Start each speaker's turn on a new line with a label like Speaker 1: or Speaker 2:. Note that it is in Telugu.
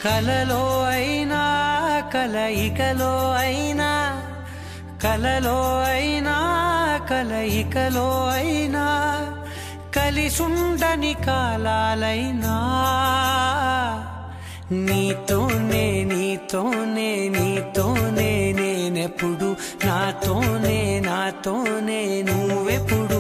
Speaker 1: కలలో అయినా కలయికలో అయినా, కలలో అయినా కలయికలో అయినా, కలిసుండని కాలాలైనా నీతోనే నీతోనే నీతోనే నేనెప్పుడు, నాతోనే నాతోనే నువ్వెప్పుడు.